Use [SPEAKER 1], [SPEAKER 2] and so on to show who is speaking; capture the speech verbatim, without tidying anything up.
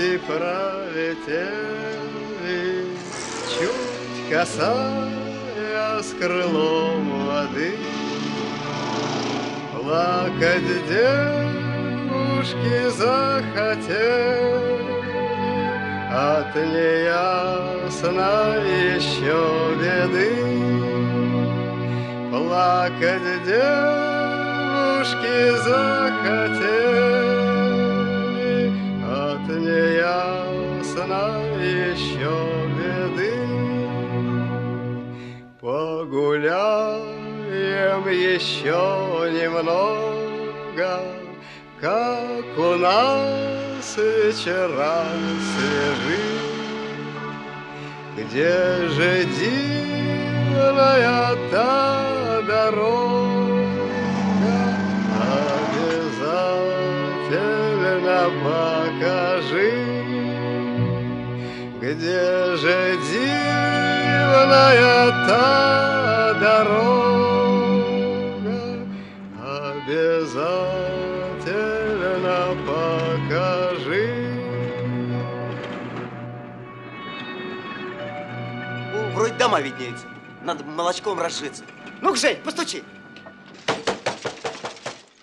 [SPEAKER 1] звезды пролетели, чуть касаясь крылом воды. Плакать девушки захотели от неясной еще беды. Плакать девушки захотели от неясной еще беды. Погуляем еще немного, как у нас вечера свежи. Где же дивная та дорога, обязательно покажи. Где же дивная та дорога, обязательно покажи.
[SPEAKER 2] О, вроде дома виднеются. Надо молочком разжиться. Ну-ка, Жень, постучи.